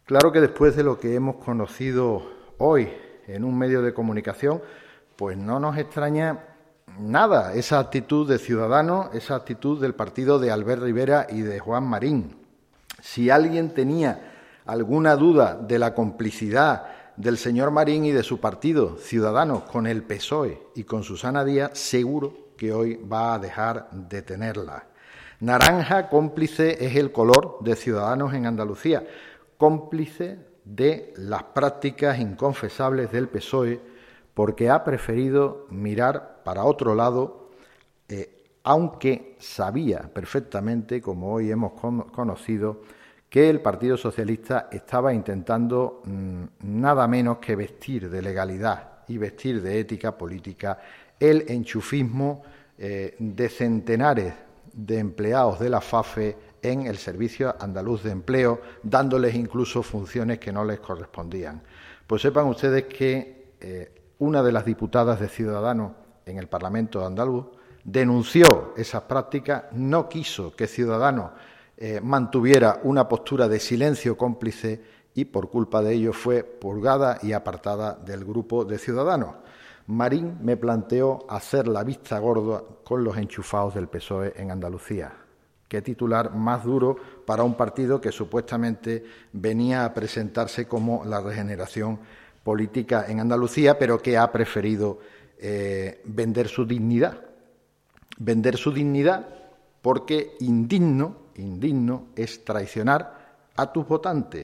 Claro que después de lo que hemos conocido hoy en un medio de comunicación, pues no nos extraña nada esa actitud de Ciudadanos, esa actitud del partido de Albert Rivera y de Juan Marín. Si alguien tenía alguna duda de la complicidad del señor Marín y de su partido, Ciudadanos, con el PSOE y con Susana Díaz, seguro que hoy va a dejar de tenerla. Naranja, cómplice, es el color de Ciudadanos en Andalucía, cómplice de las prácticas inconfesables del PSOE, porque ha preferido mirar para otro lado, aunque sabía perfectamente, como hoy hemos conocido, que el Partido Socialista estaba intentando nada menos que vestir de legalidad y vestir de ética política el enchufismo de centenares de empleados de la FAFE en el Servicio Andaluz de Empleo, dándoles incluso funciones que no les correspondían. Pues sepan ustedes que una de las diputadas de Ciudadanos en el Parlamento andaluz denunció esas prácticas, no quiso que Ciudadanos mantuviera una postura de silencio cómplice y por culpa de ello fue purgada y apartada del grupo de Ciudadanos. Marín me planteó hacer la vista gorda con los enchufados del PSOE en Andalucía. Qué titular más duro para un partido que supuestamente venía a presentarse como la regeneración política en Andalucía, pero que ha preferido vender su dignidad. Vender su dignidad porque indigno es traicionar a tus votantes.